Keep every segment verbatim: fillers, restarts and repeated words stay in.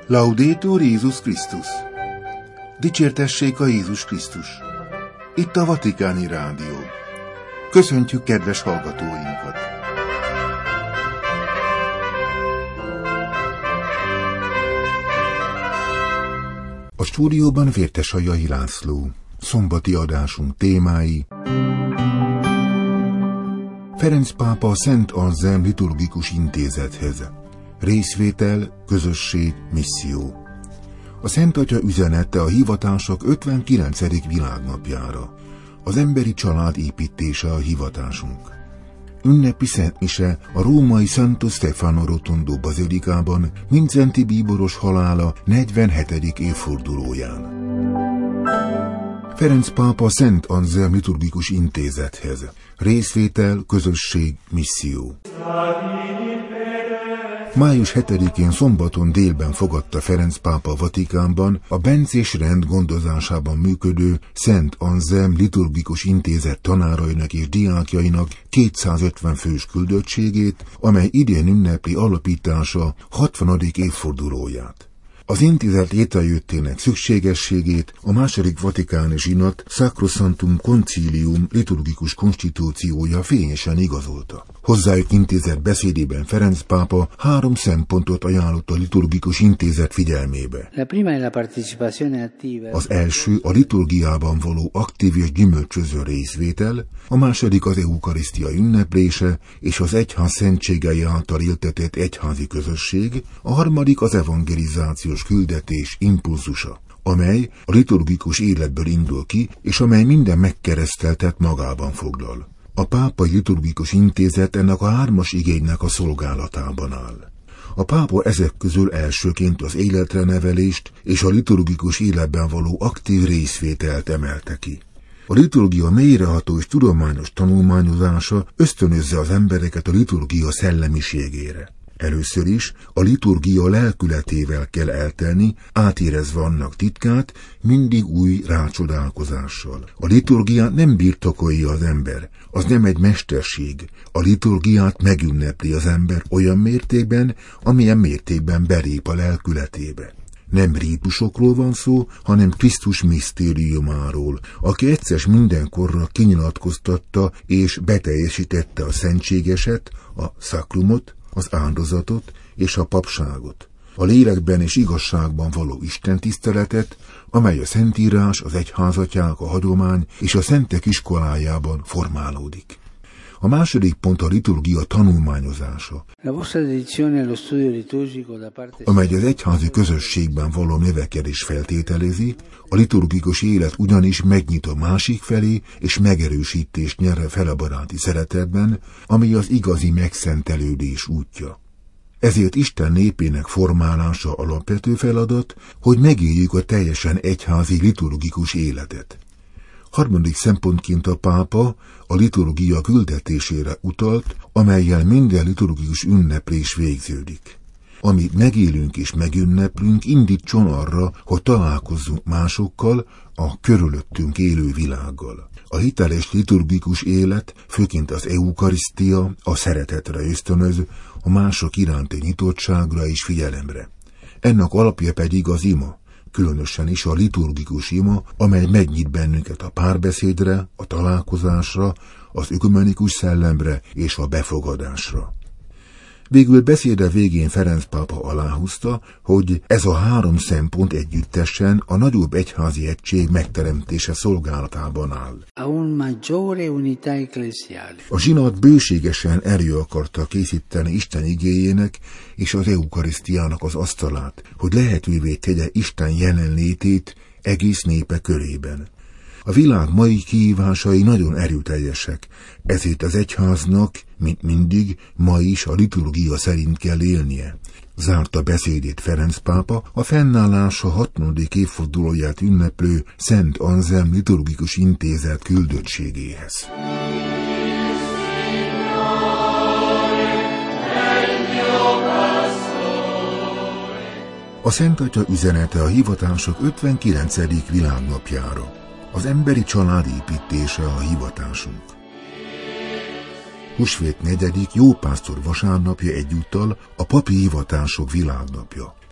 Laudetur Jézus Krisztus! Dicsértessék a Jézus Krisztus! Itt a Vatikáni Rádió. Köszöntjük kedves hallgatóinkat! A stúdióban Vértesajai László. Szombati adásunk témái: Ferenc pápa a Szent Anzelm liturgikus intézethez. Részvétel, közösség, misszió. A Szent Atya üzenete a hivatások ötvenkilencedik világnapjára. Az emberi család építése a hivatásunk. Ünnepi szentmise a római Santo Stefano Rotondo bazilikában Vincenti bíboros halála negyvenhetedik évfordulóján. Ferenc pápa a Szent Anzelm liturgikus intézethez. Részvétel, közösség, misszió. május hetedikén szombaton délben fogadta Ferenc pápa Vatikánban a bencés rend gondozásában működő Szent Anzelm liturgikus intézet tanárainak és diákjainak kétszázötven fős küldöttségét, amely idén ünnepli alapítása hatvanadik évfordulóját. Az intézet létrejöttének szükségességét a második vatikáni zsinat Sacrosanctum Concilium liturgikus konstitúciója fényesen igazolta. Hozzájuk intézett beszédében Ferenc pápa három szempontot ajánlott a liturgikus intézet figyelmébe. Az első a liturgiában való aktív és gyümölcsöző részvétel, a második az eukarisztia ünneplése és az egyház szentségei által éltetett egyházi közösség, a harmadik az evangelizációs küldetés impulzusa, amely a liturgikus életből indul ki, és amely minden megkereszteltet magában foglal. A pápai liturgikus intézet ennek a hármas igénynek a szolgálatában áll. A pápa ezek közül elsőként az életre nevelést és a liturgikus életben való aktív részvételt emelte ki. A liturgia mélyreható és tudományos tanulmányozása ösztönözze az embereket a liturgia szellemiségére. Először is a liturgia lelkületével kell eltelni, átérezve annak titkát, mindig új rácsodálkozással. A liturgiát nem birtokolja az ember, az nem egy mesterség. A liturgiát megünnepli az ember olyan mértékben, amilyen mértékben belép a lelkületébe. Nem rítusokról van szó, hanem Krisztus misztériumáról, aki egyszer mindenkorra kinyilatkoztatta és beteljesítette a szentségeset, a szakrumot, az áldozatot és a papságot, a lélekben és igazságban való istentiszteletet, amely a Szentírás, az egyházatják, a hagyomány és a szentek iskolájában formálódik. A második pont a liturgia tanulmányozása, amely az egyházi közösségben való növekedés feltételezi, a liturgikus élet ugyanis megnyit a másik felé, és megerősítést nyer a felebaráti szeretetben, ami az igazi megszentelődés útja. Ezért Isten népének formálása alapvető feladat, hogy megéljük a teljesen egyházi liturgikus életet. Harmadik szempontként a pápa a liturgia küldetésére utalt, amellyel minden liturgikus ünneplés végződik. Amit megélünk és megünneplünk, indítson arra, hogy találkozzunk másokkal, a körülöttünk élő világgal. A hiteles liturgikus élet, főként az eukarisztia, a szeretetre ösztönöz, a mások iránti nyitottságra és figyelemre. Ennek alapja pedig az ima, különösen is a liturgikus ima, amely megnyit bennünket a párbeszédre, a találkozásra, az ökumenikus szellemre és a befogadásra. Végül beszéde végén Ferenc pápa aláhúzta, hogy ez a három szempont együttesen a nagyobb egyházi egység megteremtése szolgálatában áll. A zsinat bőségesen elő akarta készíteni Isten igéjének és az eukarisztiának az asztalát, hogy lehetővé tegye Isten jelenlétét egész népe körében. A világ mai kihívásai nagyon erőteljesek, ezért az egyháznak, mint mindig, ma is a liturgia szerint kell élnie. Zárta beszédét Ferenc pápa a fennállása hatvanadik évfordulóját ünneplő Szent Anzelm liturgikus intézet küldöttségéhez. A Szent Atya üzenete a hivatások ötvenkilencedik világnapjára. Az emberi család építése a hivatásunk. Húsvét negyedik Jópásztor vasárnapja egyúttal a papi hivatások világnapja.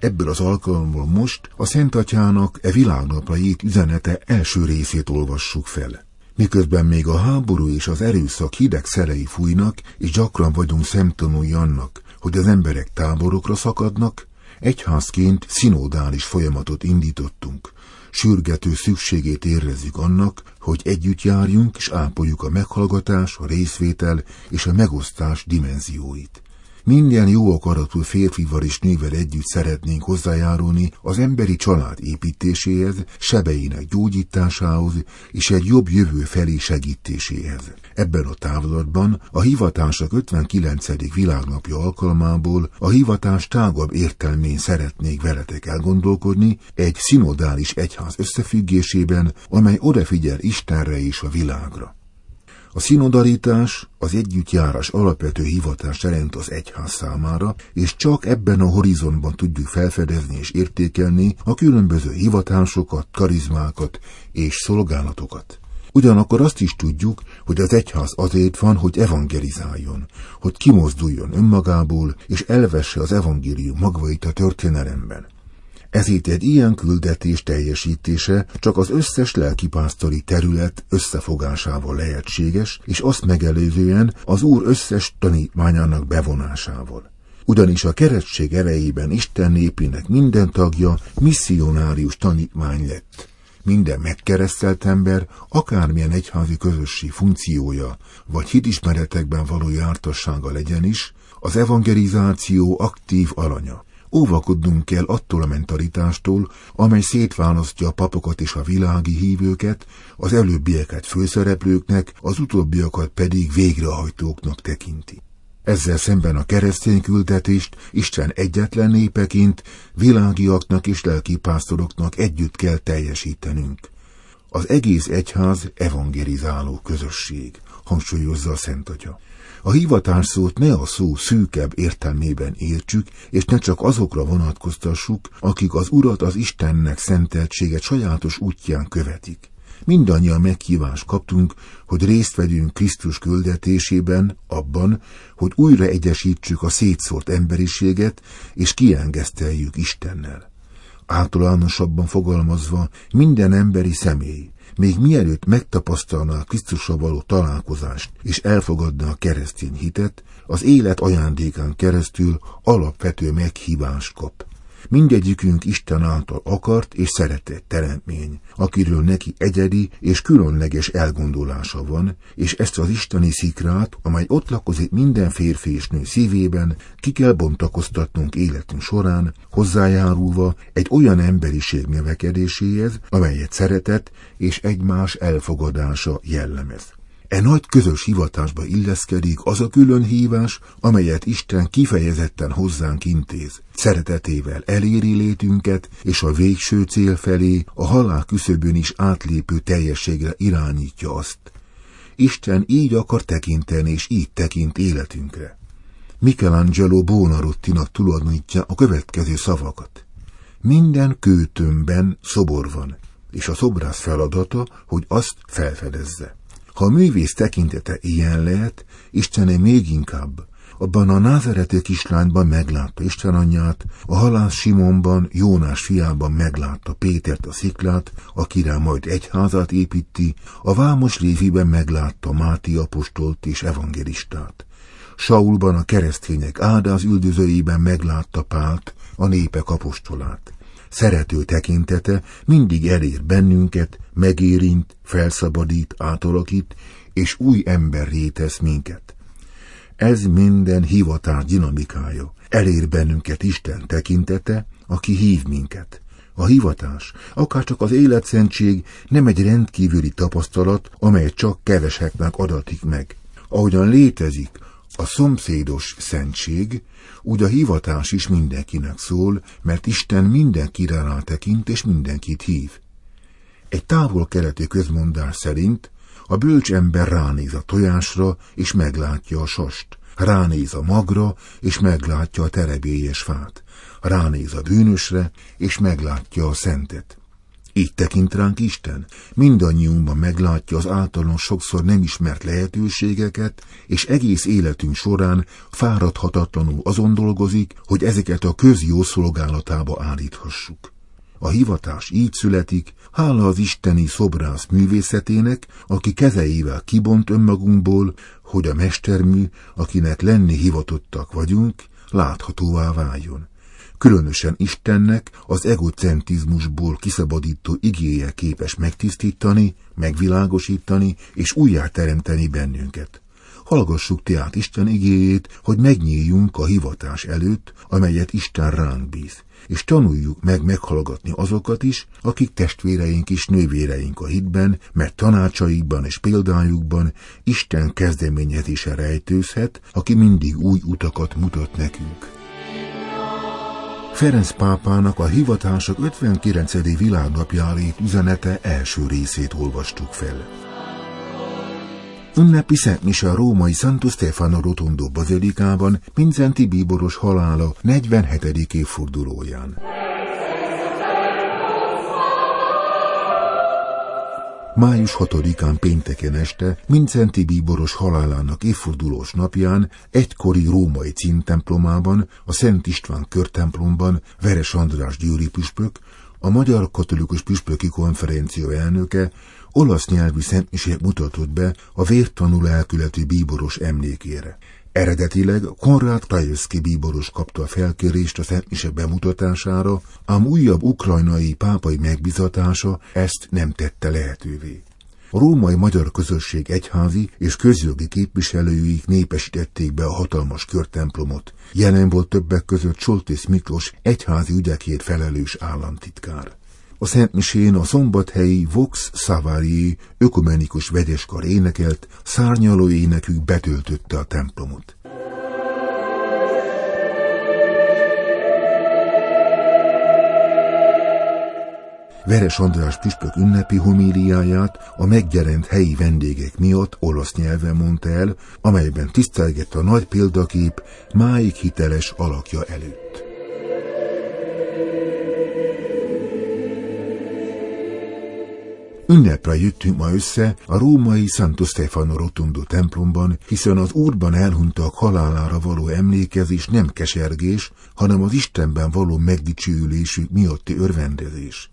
Ebből az alkalommal most a Szent Atyának e világnapra írt üzenete első részét olvassuk fel. Miközben még a háború és az erőszak hideg szelei fújnak, és gyakran vagyunk szemtanúi annak, hogy az emberek táborokra szakadnak, egyházként szinodális folyamatot indítottunk. Sürgető szükségét érezzük annak, hogy együtt járjunk és ápoljuk a meghallgatás, a részvétel és a megosztás dimenzióit. Minden jó akaratú férfival és nővel együtt szeretnénk hozzájárulni az emberi család építéséhez, sebeinek gyógyításához és egy jobb jövő felé segítéséhez. Ebben a távlatban a hivatások ötvenkilencedik világnapja alkalmából a hivatás tágabb értelmén szeretnék veletek elgondolkodni egy szinodális egyház összefüggésében, amely odafigyel Istenre és a világra. A szinodalitás az együttjárás alapvető hivatás jelent az egyház számára, és csak ebben a horizontban tudjuk felfedezni és értékelni a különböző hivatásokat, karizmákat és szolgálatokat. Ugyanakkor azt is tudjuk, hogy az egyház azért van, hogy evangelizáljon, hogy kimozduljon önmagából és elvesse az evangélium magvait a történelemben. Ezért egy ilyen küldetés teljesítése csak az összes lelkipásztori terület összefogásával lehetséges, és azt megelőzően az Úr összes tanítványának bevonásával. Ugyanis a keresztség elejében Isten népének minden tagja misszionárius tanítvány lett. Minden megkeresztelt ember, akármilyen egyházi közösség funkciója vagy hitismeretekben való jártassága legyen is, az evangelizáció aktív alanya. Óvakodnunk kell attól a mentalitástól, amely szétválasztja a papokat és a világi hívőket, az előbbieket főszereplőknek, az utóbbiakat pedig végrehajtóknak tekinti. Ezzel szemben a keresztény küldetést Isten egyetlen népeként világiaknak és lelkipásztoroknak együtt kell teljesítenünk. Az egész egyház evangelizáló közösség, hangsúlyozza a Szent Atya. A hivatás szót ne a szó szűkebb értelmében értsük, és ne csak azokra vonatkoztassuk, akik az Urat, az Istennek szenteltséget sajátos útján követik. Mindannyian meghívást kaptunk, hogy részt vegyünk Krisztus küldetésében, abban, hogy újra egyesítsük a szétszórt emberiséget, és kiengeszteljük Istennel. Általánosabban fogalmazva, minden emberi személy, még mielőtt megtapasztalná a Krisztussal való találkozást és elfogadná a keresztény hitet, az élet ajándékán keresztül alapvető meghívást kap. Mindegyikünk Isten által akart és szeretett teremtmény, akiről neki egyedi és különleges elgondolása van, és ezt az isteni szikrát, amely ott lakozik minden férfi és nő szívében, ki kell bontakoztatnunk életünk során, hozzájárulva egy olyan emberiség növekedéséhez, amelyet szeretet és egymás elfogadása jellemez. E nagy közös hivatásba illeszkedik az a külön hívás, amelyet Isten kifejezetten hozzánk intéz. Szeretetével eléri létünket, és a végső cél felé, a halál küszöbön is átlépő teljességre irányítja azt. Isten így akar tekinteni, és így tekint életünkre. Michelangelo Buonarrotinak tulajdonítja a következő szavakat. Minden kőtömbben szobor van, és a szobrász feladata, hogy azt felfedezze. Ha a művész tekintete ilyen lehet, Istené még inkább. Abban a názareti kislányban meglátta Isten anyját, a halász Simonban, Jónás fiában meglátta Pétert a sziklát, akire majd egyházat építi, a vámos Léviben meglátta Máté apostolt és evangélistát. Saulban a keresztények áldáz üldözőiben meglátta Pált, a népek apostolát. Szerető tekintete mindig elér bennünket, megérint, felszabadít, átalakít, és új emberré tesz minket. Ez minden hivatás dinamikája. Elér bennünket Isten tekintete, aki hív minket. A hivatás, akárcsak az életszentség nem egy rendkívüli tapasztalat, amely csak keveseknek adatik meg. Ahogyan létezik a szomszédos szentség, úgy a hivatás is mindenkinek szól, mert Isten mindenkire rátekint és mindenkit hív. Egy távol-keleti közmondás szerint a bölcs ember ránéz a tojásra és meglátja a sast, ránéz a magra és meglátja a terebélyes fát, ránéz a bűnösre és meglátja a szentet. Így tekint ránk Isten, mindannyiunkban meglátja az általunk sokszor nem ismert lehetőségeket, és egész életünk során fáradhatatlanul azon dolgozik, hogy ezeket a közjó szolgálatába állíthassuk. A hivatás így születik, hála az isteni szobrász művészetének, aki kezeivel kibont önmagunkból, hogy a mestermű, akinek lenni hivatottak vagyunk, láthatóvá váljon. Különösen Istennek az egocentrizmusból kiszabadító igéje képes megtisztítani, megvilágosítani és újjáteremteni bennünket. Hallgassuk tehát Isten igéjét, hogy megnyíljunk a hivatás előtt, amelyet Isten ránk bíz, és tanuljuk meg meghallgatni azokat is, akik testvéreink és nővéreink a hitben, mert tanácsaikban és példájukban Isten kezdeményezése rejtőzhet, aki mindig új utakat mutat nekünk. Ferenc pápának a hivatások ötvenkilencedik világnapjára írt üzenete első részét olvastuk fel. Ünnepi szentmise a római Santo Stefano Rotondo bazilikában Mindszenty bíboros halála negyvenhetedik évfordulóján. május hatodikán pénteken este Mindszenty bíboros halálának évfordulós napján egykori római címtemplomában, a Szent István körtemplomban Veres András győri püspök, a Magyar Katolikus Püspöki Konferencia elnöke olasz nyelvű szentmisét mutatott be a vértanú lelkületi bíboros emlékére. Eredetileg Konrád Krajewski bíboros kapta a felkérést a szentmise bemutatására, ám újabb ukrajnai pápai megbizatása ezt nem tette lehetővé. A római magyar közösség egyházi és közjogi képviselőik népesítették be a hatalmas körtemplomot. Jelen volt többek között Soltész Miklós egyházi ügyekért felelős államtitkár. A szentmisén a szombathelyi Vox Savarii ökumenikus vegyeskar énekelt, szárnyaló énekük betöltötte a templomot. Veres András püspök ünnepi homíliáját a megjelent helyi vendégek miatt olasz nyelven mondta el, amelyben tisztelgett a nagy példakép máig hiteles alakja előtt. Ünnepre jöttünk ma össze a római Santo Stefano Rotondo templomban, hiszen az Úrban elhunytak halálára való emlékezés nem kesergés, hanem az Istenben való megdicsőülésük miatti örvendezés.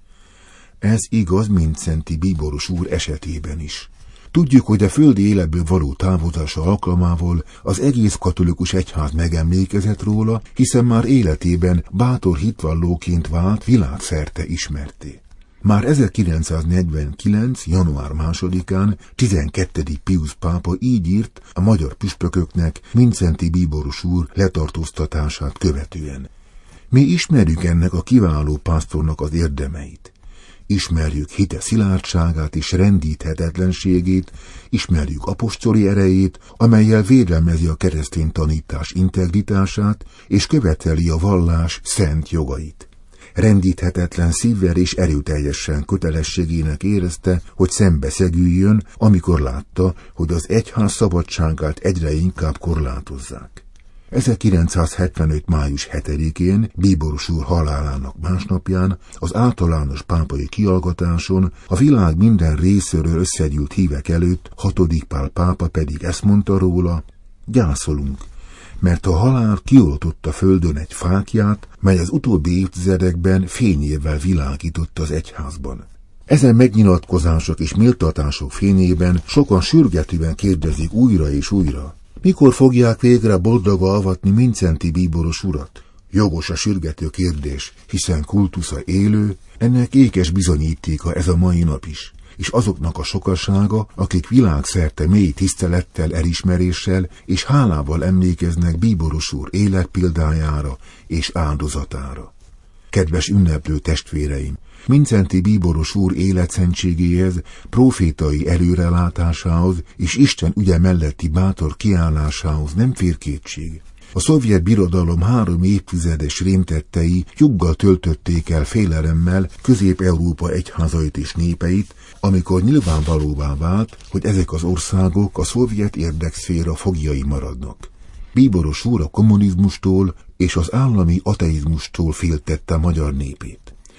Ez igaz Mindszenty bíboros úr esetében is. Tudjuk, hogy a földi életből való távozása alkalmával az egész katolikus egyház megemlékezett róla, hiszen már életében bátor hitvallóként vált világszerte ismerté. Már ezerkilencszáznegyvenkilenc. január másodikán tizenkettedik Piusz pápa így írt a magyar püspököknek Mindszenty bíboros úr letartóztatását követően. Mi ismerjük ennek a kiváló pásztornak az érdemeit. Ismerjük hite szilárdságát és rendíthetetlenségét, ismerjük apostoli erejét, amellyel védelmezi a keresztény tanítás integritását és követeli a vallás szent jogait. Rendíthetetlen szívvel és erőteljesen kötelességének érezte, hogy szembeszegüljön, amikor látta, hogy az egyház szabadságát egyre inkább korlátozzák. ezerkilencszázhetvenöt. május hetedikén bíboros úr halálának másnapján az általános pápai kiallgatáson a világ minden részéről összegyűlt hívek előtt hatodik Pál pápa pedig ezt mondta róla: gyászolunk, mert a halál kioltott a földön egy fáklyát, mely az utóbbi évtizedekben fényével világított az egyházban. Ezen megnyilatkozások és méltatások fényében sokan sürgetően kérdezik újra és újra: mikor fogják végre boldoga avatni Mindszenty bíboros urat? Jogos a sürgető kérdés, hiszen kultusza élő, ennek ékes bizonyítéka ez a mai nap is, és azoknak a sokasága, akik világszerte mély tisztelettel, elismeréssel és hálával emlékeznek bíboros úr életpéldájára és áldozatára. Kedves ünneplő testvéreim! Mindszenty bíboros úr életszentségéhez, profétai előrelátásához és Isten ügye melletti bátor kiállásához nem fér kétség. A szovjet birodalom három évtizedes rémtettei joggal töltötték el félelemmel Közép-Európa egyházait és népeit, amikor nyilvánvalóvá vált, hogy ezek az országok a szovjet érdekszféra foglyai maradnak. Bíboros úr a kommunizmustól és az állami ateizmustól féltette a magyar népét.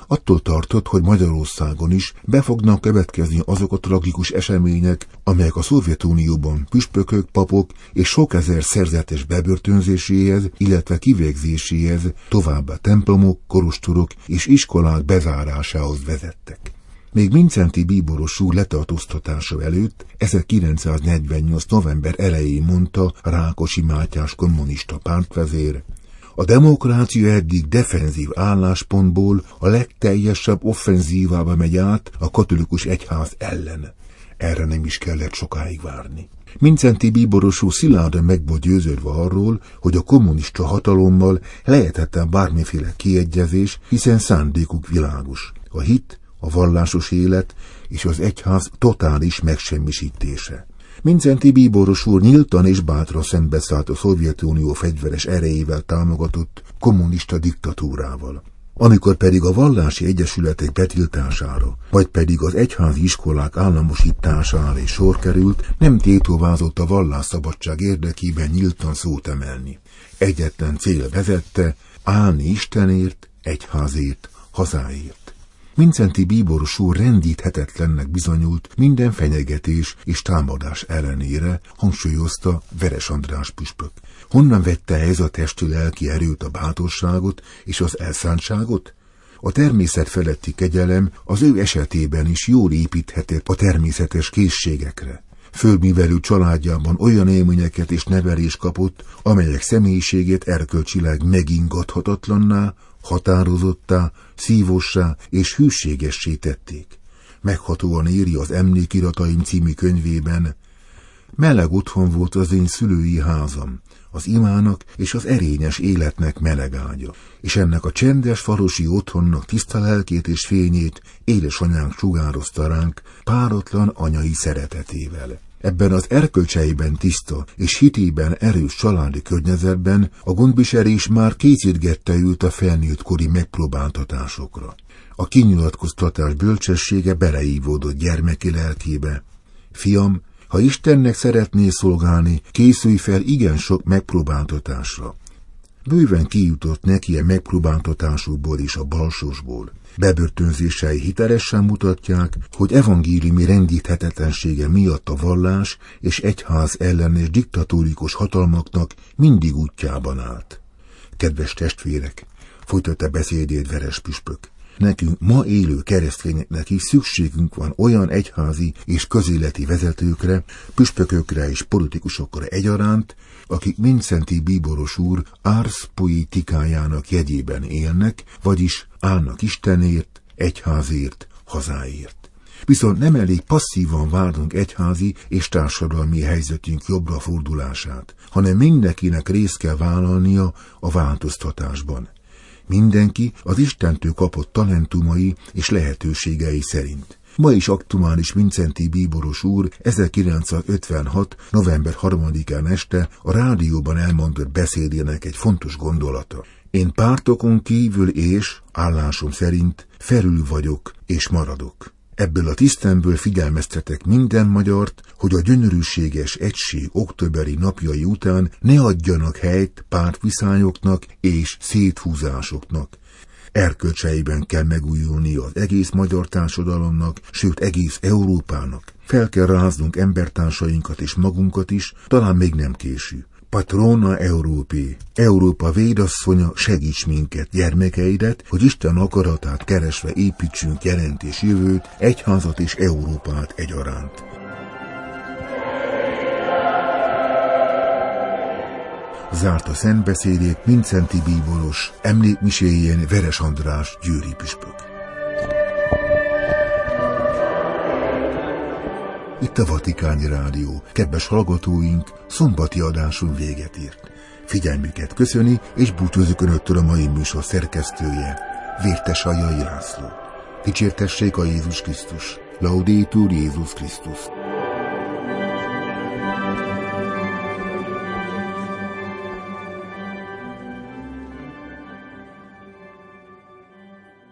attól tartott, hogy Magyarországon is be fognak következni azok a tragikus események, amelyek a Szovjetunióban püspökök, papok és sok ezer szerzetes bebörtönzéséhez, illetve kivégzéséhez, továbbá templomok, kolostorok és iskolák bezárásához vezettek. Még Mindszenty bíboros úr letartóztatása előtt ezerkilencszáznegyvennyolc. november elején mondta Rákosi Mátyás kommunista pártvezér: a demokrácia eddig defenzív álláspontból a legteljesebb offenzívába megy át a katolikus egyház ellen. Erre nem is kellett sokáig várni. Mindszenty bíboros úr szilárdan meg volt győződve arról, hogy a kommunista hatalommal lehetetlen bármiféle kiegyezés, hiszen szándékuk világos. A hit, a vallásos élet és az egyház totális megsemmisítése. Mindszenty bíboros úr nyíltan és bátran szembeszállt a Szovjetunió fegyveres erejével támogatott kommunista diktatúrával. Amikor pedig a vallási egyesületek betiltására, vagy pedig az egyházi iskolák államosítására is sor került, nem tétovázott a vallásszabadság érdekében nyíltan szót emelni. Egyetlen cél vezette: állni Istenért, egyházért, hazáért. Mindszenty bíboros úr rendíthetetlennek bizonyult minden fenyegetés és támadás ellenére, hangsúlyozta Veres András püspök. Honnan vette ez a testi lelki erőt, a bátorságot és az elszántságot? A természet feletti kegyelem az ő esetében is jól építhetett a természetes készségekre. Fölművelő családjában olyan élményeket és nevelést kapott, amelyek személyiségét erkölcsileg megingathatatlanná, határozottá, szívossá és hűségessé tették. Meghatóan írja az Emlékirataim című könyvében: meleg otthon volt az én szülői házam, az imának és az erényes életnek meleg ágya, és ennek a csendes farosi otthonnak tiszta lelkét és fényét édesanyánk sugározta ránk páratlan anyai szeretetével. Ebben az erkölcseiben tiszta és hitében erős családi környezetben a gondviselés már készítgette őt a felnőttkori megpróbáltatásokra. A kinyilatkoztatás bölcsessége beleívódott gyermeki lelkébe. Fiam, ha Istennek szeretnél szolgálni, készülj fel igen sok megpróbáltatásra. Bőven kijutott neki a megpróbáltatásokból és a balsósból. Bebörtönzései hitelesen mutatják, hogy evangéliumi rendíthetetlensége miatt a vallás és egyház ellenes diktatórikus hatalmaknak mindig útjában állt. Kedves testvérek, folytatta beszédét Veres püspök, nekünk ma élő keresztényeknek is szükségünk van olyan egyházi és közéleti vezetőkre, püspökökre és politikusokra egyaránt, akik Mindszenty bíboros úr ars poetikájának jegyében élnek, vagyis állnak Istenért, egyházért, hazáért. Viszont nem elég passzívan várnunk egyházi és társadalmi helyzetünk jobbra fordulását, hanem mindenkinek részt kell vállalnia a változtatásban. Mindenki az Istentől kapott talentumai és lehetőségei szerint. Ma is aktuális Mindszenty bíboros úr ezerkilencszázötvenhat. november harmadikán este a rádióban elmondott beszédének egy fontos gondolata. Én pártokon kívül és, állásom szerint, felül vagyok és maradok. Ebből a tisztemből figyelmeztetek minden magyart, hogy a gyönyörűséges egység októberi napjai után ne adjanak helyt pártviszányoknak és széthúzásoknak. Erkölcseiben kell megújulni az egész magyar társadalomnak, sőt egész Európának. Fel kell ráznunk embertársainkat és magunkat is, talán még nem késő. Patrona Európé, Európa védasszonya, segíts minket, gyermekeidet, hogy Isten akaratát keresve építsünk jelentés jövőt, egyházat és Európát egyaránt. Zárt a szentbeszédét Mindszenty bíboros emlékmiséjén Veres András győri püspök. Itt a Vatikáni Rádió. Kedves hallgatóink, szombati adásunk véget ért. Figyelmüket köszöni, és búcsúzik önöktől a mai műsor szerkesztője, Vértes Aljai László. Dicsértessék a Jézus Krisztus. Laudetur Jézus Krisztus.